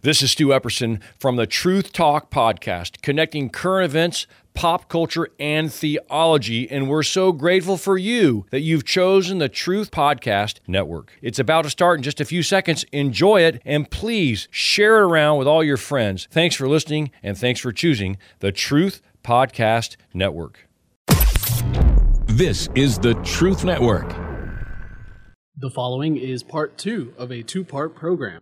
This is Stu Epperson from the Truth Talk podcast, connecting current events, pop culture, and theology, and we're so grateful for you that you've chosen the Truth Podcast Network. It's about to start in just a few seconds. Enjoy it, and please share it around with all your friends. Thanks for listening, and thanks for choosing the Truth Podcast Network. This is the Truth Network. The following is part 2 of a 2-part program.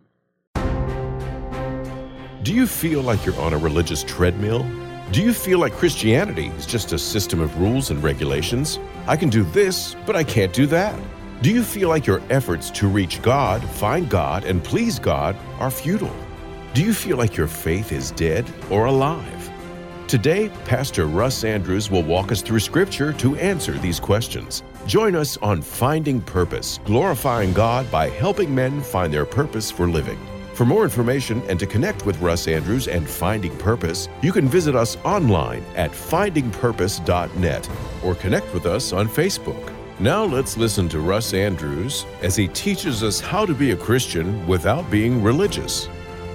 Do you feel like you're on a religious treadmill? Do you feel like Christianity is just a system of rules and regulations? I can do this, but I can't do that. Do you feel like your efforts to reach God, find God, and please God are futile? Do you feel like your faith is dead or alive? Today, Pastor Russ Andrews will walk us through Scripture to answer these questions. Join us on Finding Purpose, glorifying God by helping men find their purpose for living. For more information and to connect with Russ Andrews and Finding Purpose, you can visit us online at findingpurpose.net or connect with us on Facebook. Now let's listen to Russ Andrews as he teaches us how to be a Christian without being religious.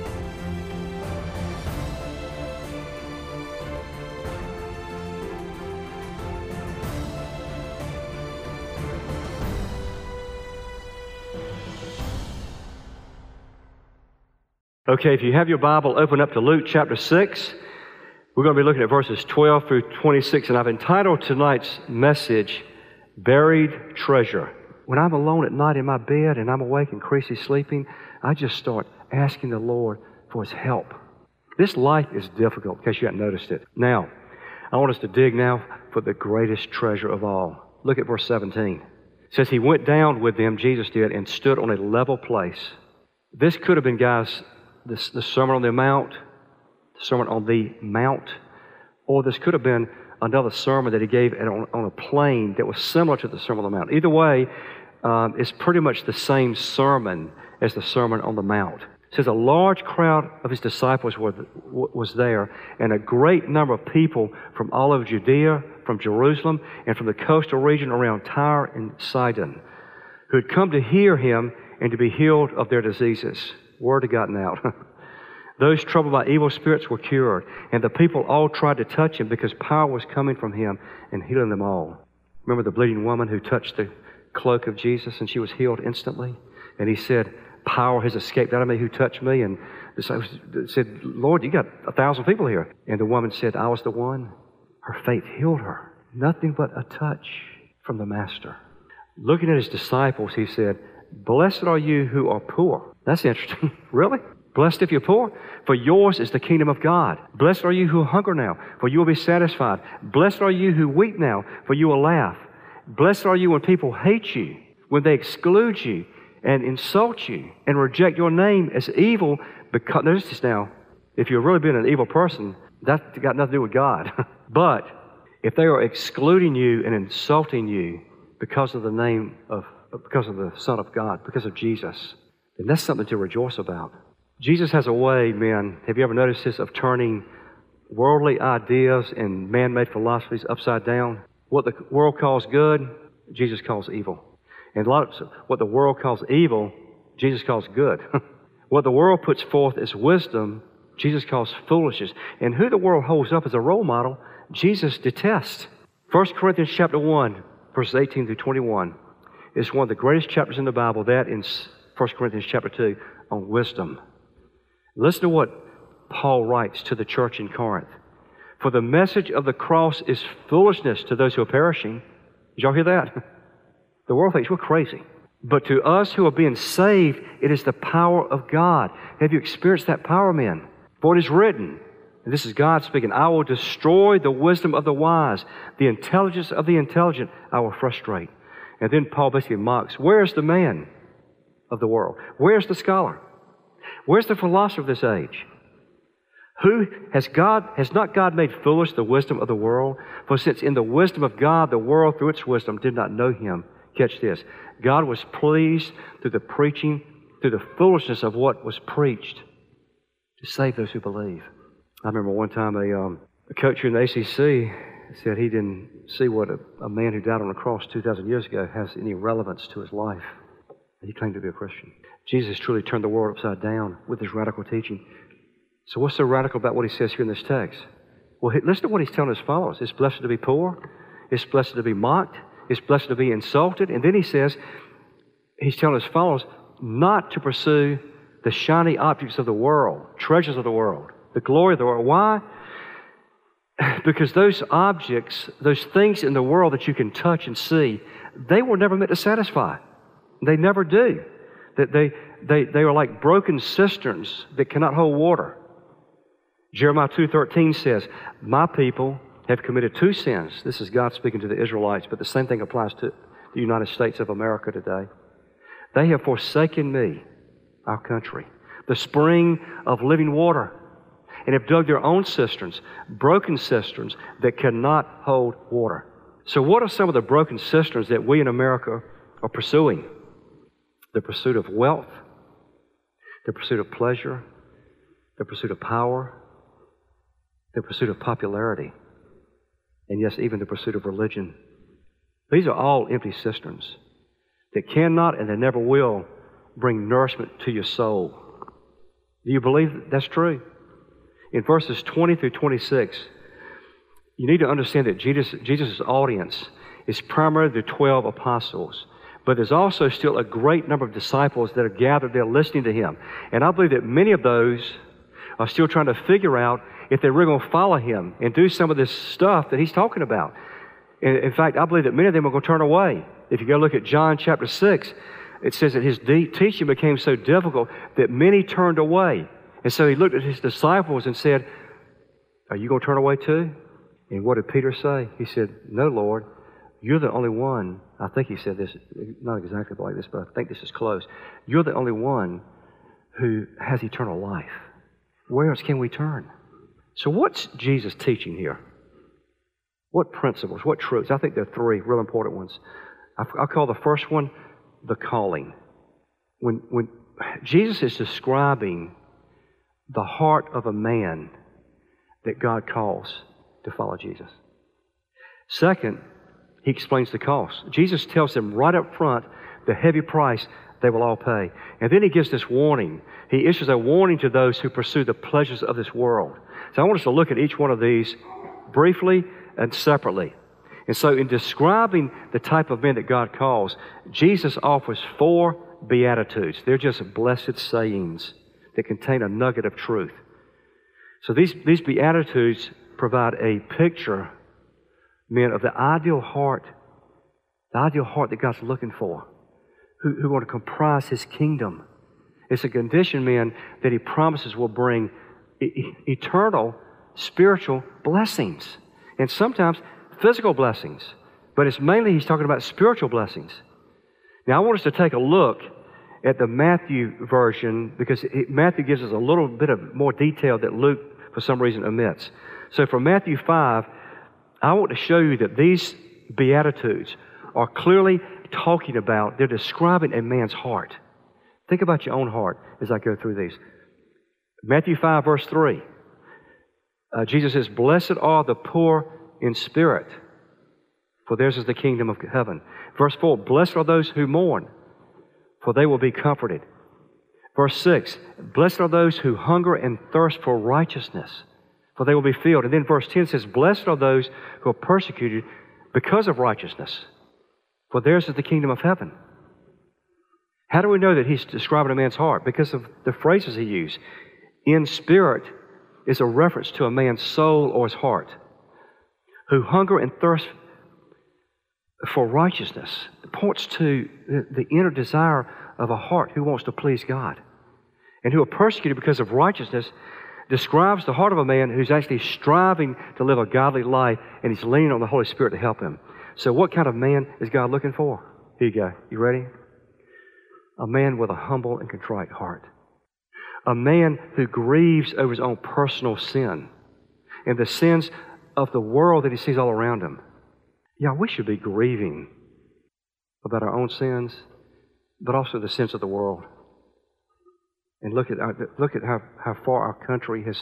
Okay, if you have your Bible, open up to Luke chapter 6. We're going to be looking at verses 12 through 26, and I've entitled tonight's message, Buried Treasure. When I'm alone at night in my bed and I'm awake and Creasy's sleeping, I just start asking the Lord for His help. This life is difficult, in case you hadn't noticed it. Now, I want us to dig now for the greatest treasure of all. Look at verse 17. It says, He went down with them, Jesus did, and stood on a level place. This could have been, guys, the Sermon on the Mount, or this could have been another sermon that He gave on a plain that was similar to the Sermon on the Mount. Either way, it's pretty much the same sermon as the Sermon on the Mount. It says a large crowd of His disciples was there, and a great number of people from all over Judea, from Jerusalem, and from the coastal region around Tyre and Sidon, who had come to hear Him and to be healed of their diseases. Word had gotten out. Those troubled by evil spirits were cured, and the people all tried to touch Him because power was coming from Him and healing them all. Remember the bleeding woman who touched the cloak of Jesus and she was healed instantly? And He said, power has escaped out of me. Who touched me? And the disciples said, Lord, you got 1,000 people here. And the woman said, I was the one. Her faith healed her. Nothing but a touch from the Master. Looking at His disciples, He said, blessed are you who are poor. That's interesting. Really? Blessed if you're poor, for yours is the kingdom of God. Blessed are you who hunger now, for you will be satisfied. Blessed are you who weep now, for you will laugh. Blessed are you when people hate you, when they exclude you and insult you and reject your name as evil. Because, notice this now, if you're really being an evil person, that's got nothing to do with God. But if they are excluding you and insulting you because of the Son of God, because of Jesus, then that's something to rejoice about. Jesus has a way, men, have you ever noticed this, of turning worldly ideas and man-made philosophies upside down? What the world calls good, Jesus calls evil. And what the world calls evil, Jesus calls good. What the world puts forth as wisdom, Jesus calls foolishness. And who the world holds up as a role model, Jesus detests. 1 Corinthians chapter 1, verses 18 through 21. It's one of the greatest chapters in the Bible, that in 1 Corinthians chapter 2, on wisdom. Listen to what Paul writes to the church in Corinth. For the message of the cross is foolishness to those who are perishing. Did y'all hear that? The world thinks we're crazy. But to us who are being saved, it is the power of God. Have you experienced that power, men? For it is written, and this is God speaking, I will destroy the wisdom of the wise, the intelligence of the intelligent I will frustrate. And then Paul basically mocks, where's the man of the world? Where's the scholar? Where's the philosopher of this age? Has not God made foolish the wisdom of the world? For since in the wisdom of God, the world through its wisdom did not know Him. Catch this. God was pleased through the preaching, through the foolishness of what was preached, to save those who believe. I remember one time a coach here in the ACC said he didn't see what a man who died on a cross 2,000 years ago has any relevance to his life. And he claimed to be a Christian. Jesus truly turned the world upside down with his radical teaching. So what's so radical about what he says here in this text? Well, listen to what he's telling his followers. It's blessed to be poor. It's blessed to be mocked. It's blessed to be insulted. And then he says, he's telling his followers not to pursue the shiny objects of the world, treasures of the world, the glory of the world. Why? Because those objects, those things in the world that you can touch and see, they were never meant to satisfy. They never do. They are like broken cisterns that cannot hold water. Jeremiah 2:13 says, my people have committed two sins. This is God speaking to the Israelites, but the same thing applies to the United States of America today. They have forsaken me, our country, the spring of living water, and have dug their own cisterns, broken cisterns that cannot hold water. So what are some of the broken cisterns that we in America are pursuing? The pursuit of wealth, the pursuit of pleasure, the pursuit of power, the pursuit of popularity, and yes, even the pursuit of religion. These are all empty cisterns that cannot and they never will bring nourishment to your soul. Do you believe that's true? In verses 20 through 26, you need to understand that Jesus' audience is primarily the 12 apostles, but there's also still a great number of disciples that are gathered there listening to him. And I believe that many of those are still trying to figure out if they're really going to follow him and do some of this stuff that he's talking about. In fact, I believe that many of them are going to turn away. If you go look at John chapter 6, it says that his teaching became so difficult that many turned away. And so he looked at his disciples and said, are you going to turn away too? And what did Peter say? He said, no, Lord, you're the only one. I think he said this, not exactly like this, but I think this is close. You're the only one who has eternal life. Where else can we turn? So what's Jesus teaching here? What principles, what truths? I think there are three real important ones. I call the first one the calling. When Jesus is describing the heart of a man that God calls to follow Jesus. Second, he explains the cost. Jesus tells them right up front the heavy price they will all pay. And then he gives this warning. He issues a warning to those who pursue the pleasures of this world. So I want us to look at each one of these briefly and separately. And so in describing the type of men that God calls, Jesus offers 4 beatitudes. They're just blessed sayings that contain a nugget of truth. So these beatitudes provide a picture, men, of the ideal heart that God's looking for, who want to comprise His kingdom. It's a condition, men, that He promises will bring eternal spiritual blessings, and sometimes physical blessings. But it's mainly He's talking about spiritual blessings. Now I want us to take a look at the Matthew version, because Matthew gives us a little bit of more detail that Luke, for some reason, omits. So from Matthew 5, I want to show you that these Beatitudes are clearly talking about, they're describing a man's heart. Think about your own heart as I go through these. Matthew 5, verse 3. Jesus says, blessed are the poor in spirit, for theirs is the kingdom of heaven. Verse 4, blessed are those who mourn, for they will be comforted. Verse 6, blessed are those who hunger and thirst for righteousness, for they will be filled. And then verse 10 says, blessed are those who are persecuted because of righteousness, for theirs is the kingdom of heaven. How do we know that he's describing a man's heart? Because of the phrases he used. In spirit is a reference to a man's soul or his heart. Who hunger and thirst for righteousness. It points to the inner desire of a heart who wants to please God. And who are persecuted because of righteousness describes the heart of a man who's actually striving to live a godly life, and he's leaning on the Holy Spirit to help him. So what kind of man is God looking for? Here you go. You ready? A man with a humble and contrite heart. A man who grieves over his own personal sin and the sins of the world that he sees all around him. Yeah, we should be grieving about our own sins, but also the sins of the world. And look at how far our country has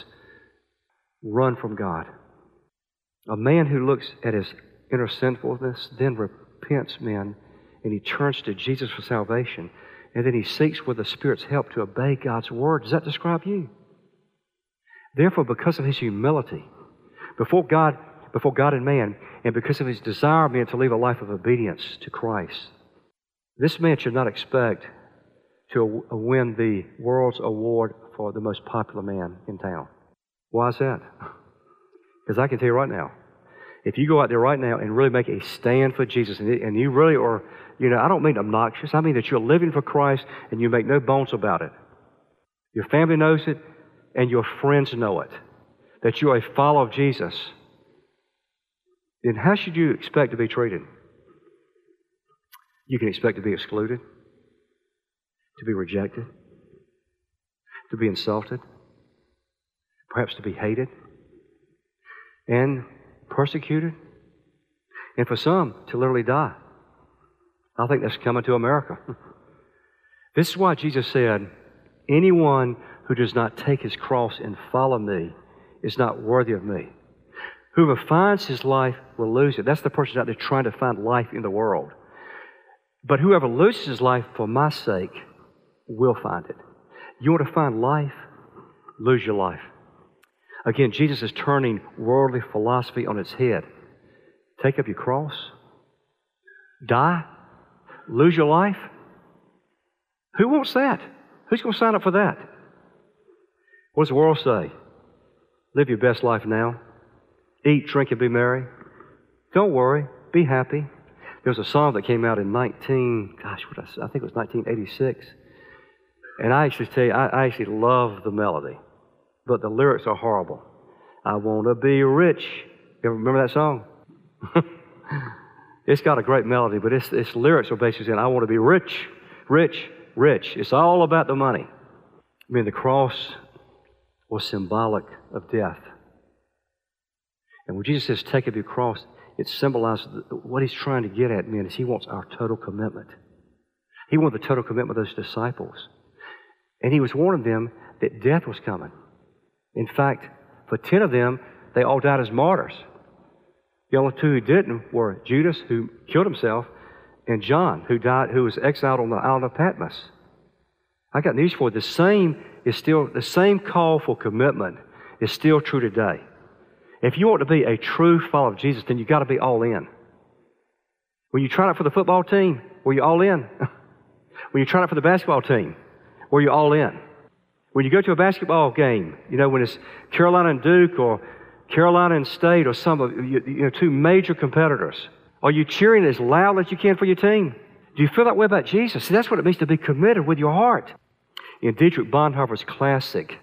run from God. A man who looks at his inner sinfulness, then repents, men, and he turns to Jesus for salvation, and then he seeks with the Spirit's help to obey God's Word. Does that describe you? Therefore, because of his humility, before God and man, and because of his desire of man to live a life of obedience to Christ, this man should not expect to win the world's award for the most popular man in town. Why is that? Because I can tell you right now, if you go out there right now and really make a stand for Jesus, and you really are, I don't mean obnoxious, I mean that you're living for Christ and you make no bones about it. Your family knows it and your friends know it, that you're a follower of Jesus. Then how should you expect to be treated? You can expect to be excluded, to be rejected, to be insulted, perhaps to be hated, and persecuted, and for some, to literally die. I think that's coming to America. This is why Jesus said, anyone who does not take his cross and follow me is not worthy of me. Whoever finds his life will lose it. That's the person out there trying to find life in the world. But whoever loses his life for my sake will find it. You want to find life? Lose your life. Again, Jesus is turning worldly philosophy on its head. Take up your cross. Die. Lose your life. Who wants that? Who's going to sign up for that? What does the world say? Live your best life now. Eat, drink, and be merry. Don't worry. Be happy. There was a song that came out in I think it was 1986. And I actually tell you, I actually love the melody. But the lyrics are horrible. I want to be rich. You ever remember that song? It's got a great melody, but its lyrics are basically saying, I want to be rich, rich, rich. It's all about the money. I mean, the cross was symbolic of death. And when Jesus says, take up your cross, it symbolizes what he's trying to get at, man, is he wants our total commitment. He wanted the total commitment of those disciples. And he was warning them that death was coming. In fact, for 10 of them, they all died as martyrs. The only 2 who didn't were Judas, who killed himself, and John, who was exiled on the island of Patmos. I got news for you. The same call for commitment is still true today. If you want to be a true follower of Jesus, then you've got to be all in. When you try out for the football team, were you all in? When you try out for the basketball team, were you all in? When you go to a basketball game, when it's Carolina and Duke or Carolina and State or some of 2 major competitors, are you cheering as loud as you can for your team? Do you feel that way about Jesus? See, that's what it means to be committed with your heart. In Dietrich Bonhoeffer's classic,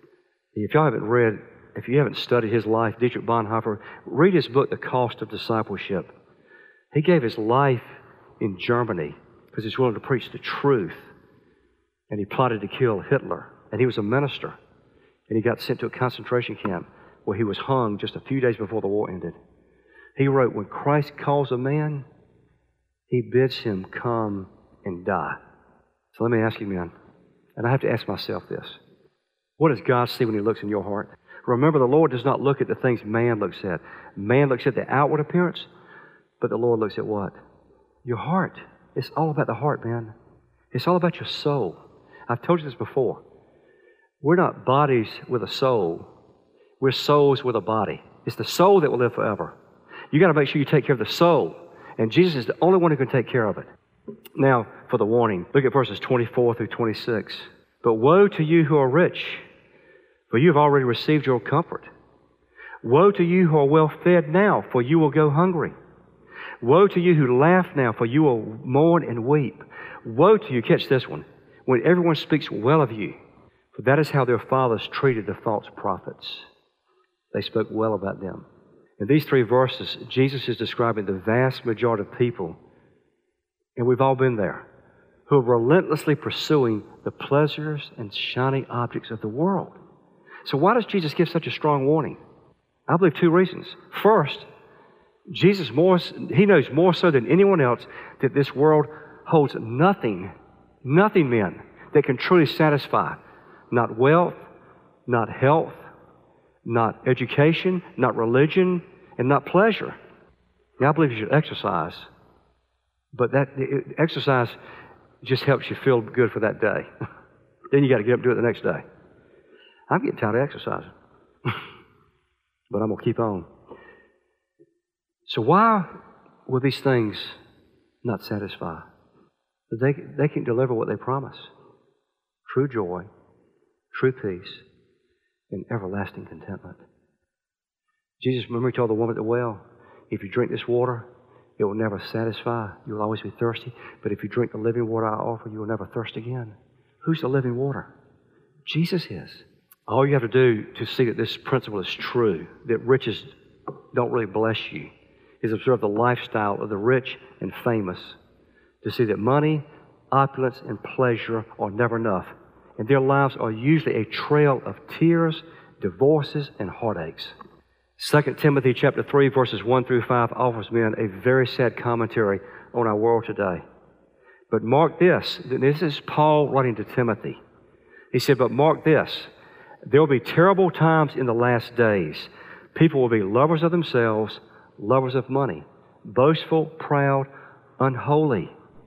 if you haven't studied his life, Dietrich Bonhoeffer, read his book, The Cost of Discipleship. He gave his life in Germany because he was willing to preach the truth. And he plotted to kill Hitler. And he was a minister. And he got sent to a concentration camp where he was hung just a few days before the war ended. He wrote, when Christ calls a man, he bids him come and die. So let me ask you, man, and I have to ask myself this. What does God see when he looks in your heart? Remember, the Lord does not look at the things man looks at. Man looks at the outward appearance, but the Lord looks at what? Your heart. It's all about the heart, man. It's all about your soul. I've told you this before. We're not bodies with a soul. We're souls with a body. It's the soul that will live forever. You got to make sure you take care of the soul. And Jesus is the only one who can take care of it. Now, for the warning, look at verses 24 through 26. But woe to you who are rich, for you have already received your comfort. Woe to you who are well fed now, for you will go hungry. Woe to you who laugh now, for you will mourn and weep. Woe to you, catch this one, when everyone speaks well of you, for that is how their fathers treated the false prophets. They spoke well about them. In these 3 verses, Jesus is describing the vast majority of people, and we've all been there, who are relentlessly pursuing the pleasures and shiny objects of the world. So why does Jesus give such a strong warning? I believe 2 reasons. First, Jesus he knows more so than anyone else that this world holds nothing, men, that can truly satisfy. Not wealth, not health, not education, not religion, and not pleasure. Now, I believe you should exercise, but that exercise It just helps you feel good for that day. Then you got to get up and do it the next day. I'm getting tired of exercising. But I'm going to keep on. So why will these things not satisfy? They can deliver what they promise. True joy, true peace, and everlasting contentment. Jesus, remember, he told the woman at the well, if you drink this water, it will never satisfy. You will always be thirsty. But if you drink the living water I offer, you will never thirst again. Who's the living water? Jesus is. All you have to do to see that this principle is true, that riches don't really bless you, is observe the lifestyle of the rich and famous, to see that money, opulence, and pleasure are never enough. And their lives are usually a trail of tears, divorces, and heartaches. 2 Timothy chapter 3, verses 1 through 5 offers men a very sad commentary on our world today. But mark this is Paul writing to Timothy. He said, but mark this, there will be terrible times in the last days. People will be lovers of themselves, lovers of money, boastful, proud, unholy,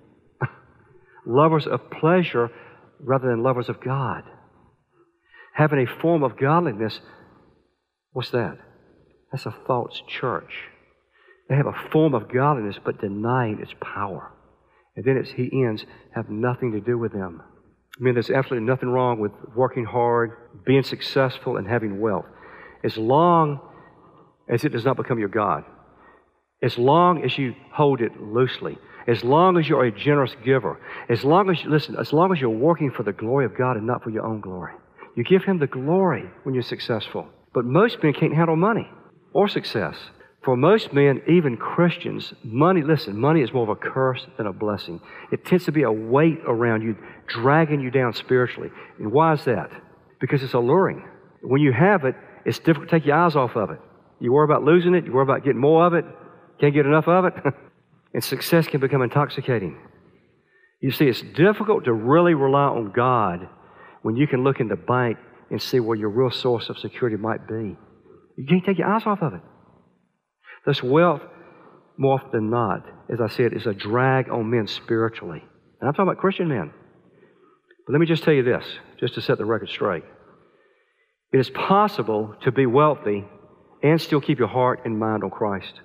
lovers of pleasure rather than lovers of God. Having a form of godliness, what's that? That's a false church. They have a form of godliness but denying its power. And then he ends, have nothing to do with them. I mean, there's absolutely nothing wrong with working hard, being successful, and having wealth, as long as it does not become your God. As long as you hold it loosely. As long as you're a generous giver. As long as you're working for the glory of God and not for your own glory. You give Him the glory when you're successful. But most men can't handle money or success. For most men, even Christians, money is more of a curse than a blessing. It tends to be a weight around you, dragging you down spiritually. And why is that? Because it's alluring. When you have it, it's difficult to take your eyes off of it. You worry about losing it, you worry about getting more of it, can't get enough of it, and success can become intoxicating. You see, it's difficult to really rely on God when you can look in the bank and see where your real source of security might be. You can't take your eyes off of it. Thus, wealth, more often than not, as I said, is a drag on men spiritually. And I'm talking about Christian men. But let me just tell you this, just to set the record straight. It is possible to be wealthy and still keep your heart and mind on Christ.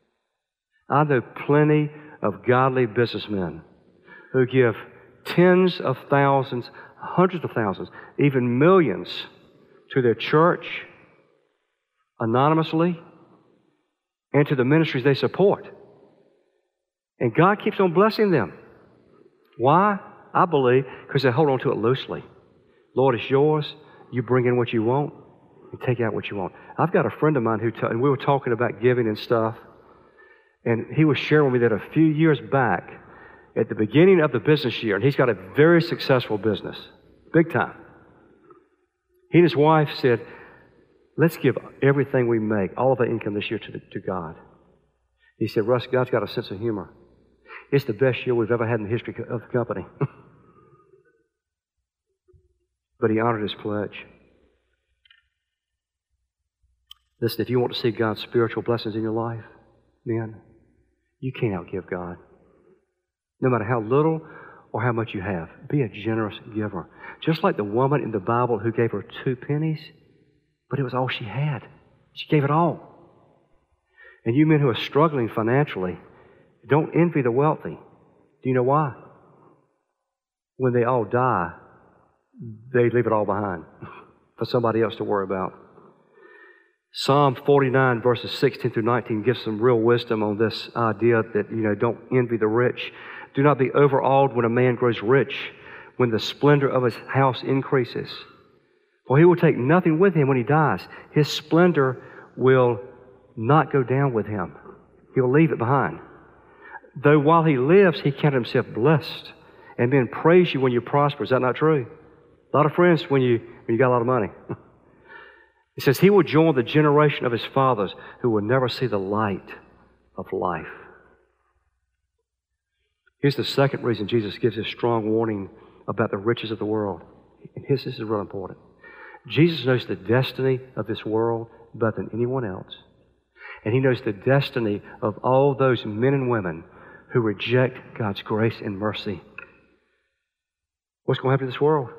I know plenty of godly businessmen who give tens of thousands, hundreds of thousands, even millions to their church anonymously, and to the ministries they support. And God keeps on blessing them. Why? I believe because they hold on to it loosely. Lord, it's yours. You bring in what you want and take out what you want. I've got a friend of mine and we were talking about giving and stuff, and he was sharing with me that a few years back, at the beginning of the business year, and he's got a very successful business, big time. He and his wife said, let's give everything we make, all of our income this year to God. He said, Russ, God's got a sense of humor. It's the best year we've ever had in the history of the company. But he honored his pledge. Listen, if you want to see God's spiritual blessings in your life, men, you can't outgive God. No matter how little or how much you have, be a generous giver. Just like the woman in the Bible who gave her 2 pennies, but it was all she had. She gave it all. And you men who are struggling financially, don't envy the wealthy. Do you know why? When they all die, they leave it all behind for somebody else to worry about. Psalm 49, verses 16 through 19 gives some real wisdom on this idea that, don't envy the rich. Do not be overawed when a man grows rich, when the splendor of his house increases. For he will take nothing with him when he dies. His splendor will not go down with him. He will leave it behind. Though while he lives, he counted himself blessed. And men praise you when you prosper. Is that not true? A lot of friends when you got a lot of money. It says, he will join the generation of his fathers who will never see the light of life. Here's the second reason Jesus gives a strong warning about the riches of the world. And this is real important. Jesus knows the destiny of this world better than anyone else. And He knows the destiny of all those men and women who reject God's grace and mercy. What's going to happen to this world?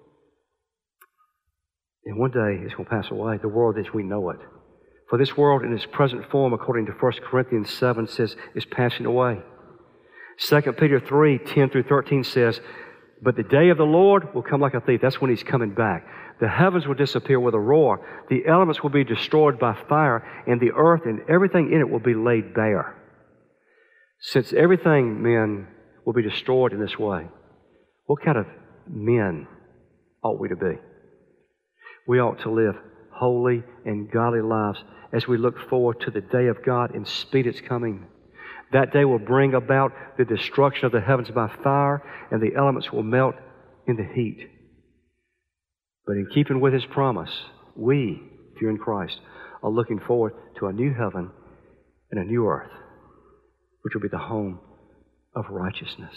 And one day it's going to pass away, the world as we know it. For this world in its present form, according to 1 Corinthians 7 says, is passing away. 2 Peter 3, 10 through 13 says, but the day of the Lord will come like a thief. That's when He's coming back. The heavens will disappear with a roar. The elements will be destroyed by fire, and the earth and everything in it will be laid bare. Since everything, men, will be destroyed in this way, what kind of men ought we to be? We ought to live holy and godly lives as we look forward to the day of God and speed its coming. That day will bring about the destruction of the heavens by fire, and the elements will melt in the heat. But in keeping with His promise, we, if you're in Christ, are looking forward to a new heaven and a new earth, which will be the home of righteousness.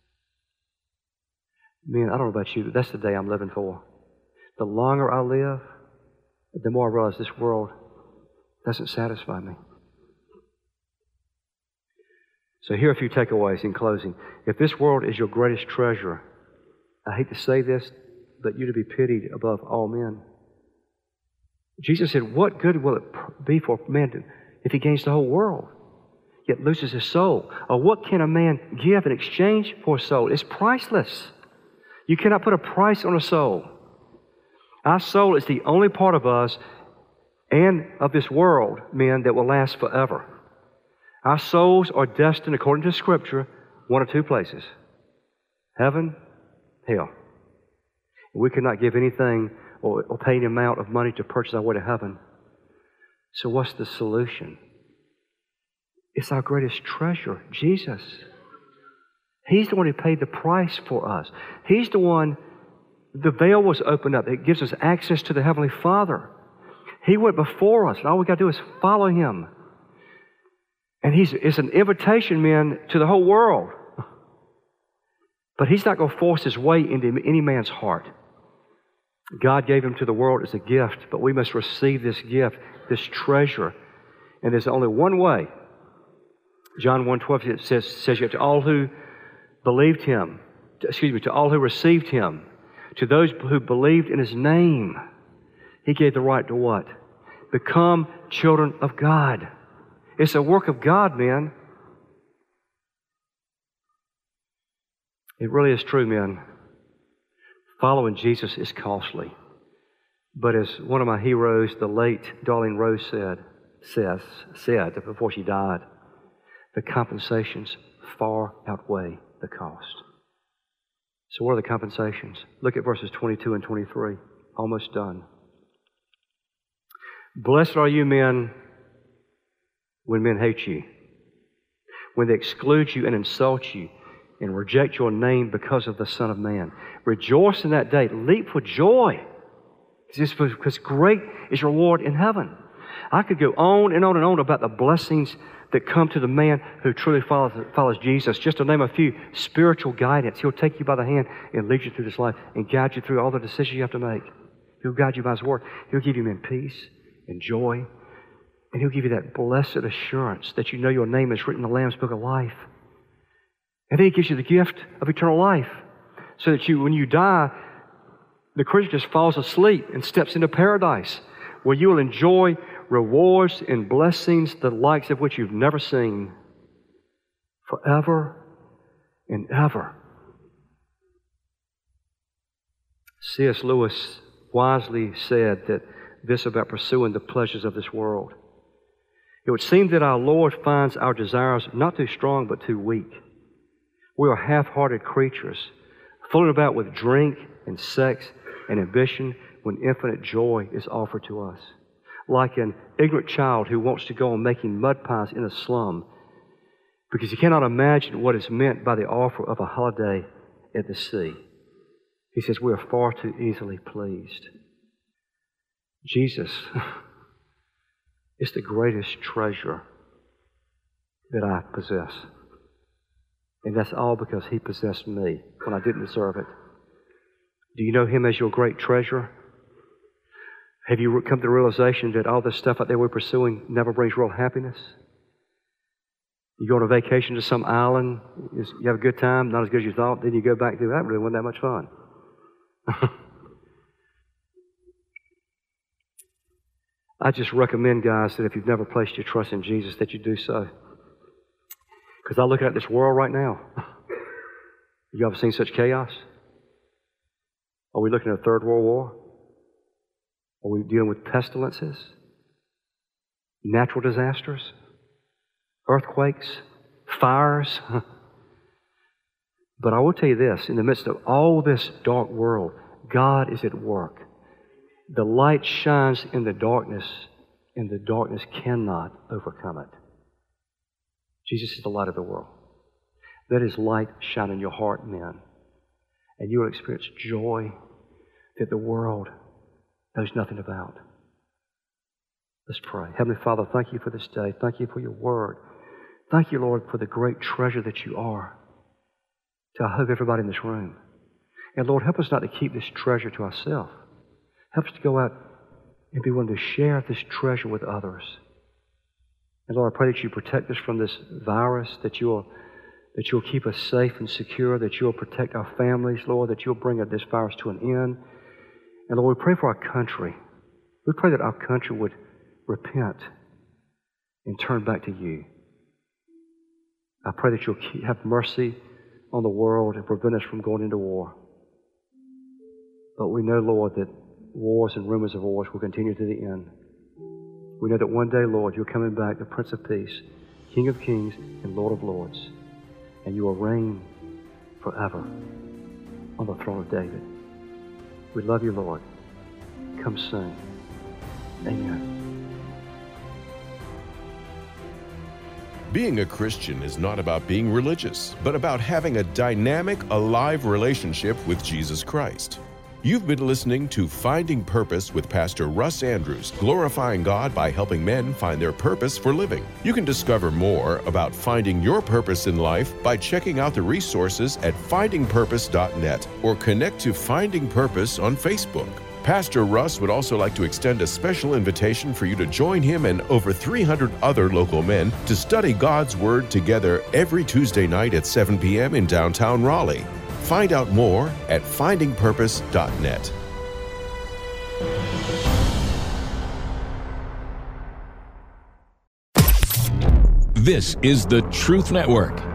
Man, I don't know about you, but that's the day I'm living for. The longer I live, the more I realize this world doesn't satisfy me. So here are a few takeaways in closing. If this world is your greatest treasure, I hate to say this, but you're to be pitied above all men. Jesus said, what good will it be for man if he gains the whole world, yet loses his soul? Or what can a man give in exchange for a soul? It's priceless. You cannot put a price on a soul. Our soul is the only part of us and of this world, men, that will last forever. Our souls are destined, according to Scripture, one of two places: heaven, hell. We cannot give anything or pay any amount of money to purchase our way to heaven. So what's the solution? It's our greatest treasure, Jesus. He's the one who paid the price for us. He's the one, the veil was opened up. It gives us access to the Heavenly Father. He went before us, and all we got to do is follow Him. And it's an invitation, men, to the whole world. But He's not going to force His way into any man's heart. God gave Him to the world as a gift, but we must receive this gift, this treasure. And there's only one way. John 1:12 says, yet to all who believed Him, to all who received Him, to those who believed in His name, He gave the right to what? Become children of God. It's a work of God, men. It really is true, men. Following Jesus is costly. But as one of my heroes, the late Darlene Rose said before she died, the compensations far outweigh the cost. So what are the compensations? Look at verses 22 and 23. Almost done. Blessed are you, men, when men hate you, when they exclude you and insult you and reject your name because of the Son of Man. Rejoice in that day. Leap for joy, because great is your reward in heaven. I could go on and on and on about the blessings that come to the man who truly follows Jesus. Just to name a few: spiritual guidance. He'll take you by the hand and lead you through this life and guide you through all the decisions you have to make. He'll guide you by His Word. He'll give you peace and joy. And He'll give you that blessed assurance that you know your name is written in the Lamb's Book of Life. And then He gives you the gift of eternal life, so that when you die, the Christian just falls asleep and steps into paradise, where you will enjoy rewards and blessings the likes of which you've never seen, forever and ever. C.S. Lewis wisely said that this about pursuing the pleasures of this world. It would seem that our Lord finds our desires not too strong but too weak. We are half-hearted creatures, fooling about with drink and sex and ambition when infinite joy is offered to us. Like an ignorant child who wants to go on making mud pies in a slum because he cannot imagine what is meant by the offer of a holiday at the sea. He says we are far too easily pleased. Jesus is the greatest treasure that I possess. And that's all because He possessed me when I didn't deserve it. Do you know Him as your great treasure? Have you come to the realization that all this stuff out there we're pursuing never brings real happiness? You go on a vacation to some island, you have a good time, not as good as you thought, then you go back to that, really wasn't that much fun. I just recommend, guys, that if you've never placed your trust in Jesus, that you do so. Because I look at this world right now. You ever seen such chaos? Are we looking at a third world war? Are we dealing with pestilences? Natural disasters? Earthquakes? Fires? But I will tell you this, in the midst of all this dark world, God is at work. The light shines in the darkness, and the darkness cannot overcome it. Jesus is the light of the world. Let His light shine in your heart, men, and you will experience joy that the world knows nothing about. Let's pray. Heavenly Father, thank You for this day. Thank You for Your Word. Thank You, Lord, for the great treasure that You are to, I hope, everybody in this room. And Lord, help us not to keep this treasure to ourselves. Help us to go out and be willing to share this treasure with others. And Lord, I pray that You protect us from this virus, that You'll keep us safe and secure, that You'll protect our families, Lord, that You'll bring this virus to an end. And Lord, we pray for our country. We pray that our country would repent and turn back to You. I pray that You'll have mercy on the world and prevent us from going into war. But we know, Lord, that wars and rumors of wars will continue to the end. We know that one day, Lord, You're coming back, the Prince of Peace, King of Kings, and Lord of Lords. And You will reign forever on the throne of David. We love You, Lord. Come soon. Amen. Being a Christian is not about being religious, but about having a dynamic, alive relationship with Jesus Christ. You've been listening to Finding Purpose with Pastor Russ Andrews, glorifying God by helping men find their purpose for living. You can discover more about finding your purpose in life by checking out the resources at findingpurpose.net or connect to Finding Purpose on Facebook. Pastor Russ would also like to extend a special invitation for you to join him and over 300 other local men to study God's Word together every Tuesday night at 7 p.m. in downtown Raleigh. Find out more at findingpurpose.net. This is the Truth Network.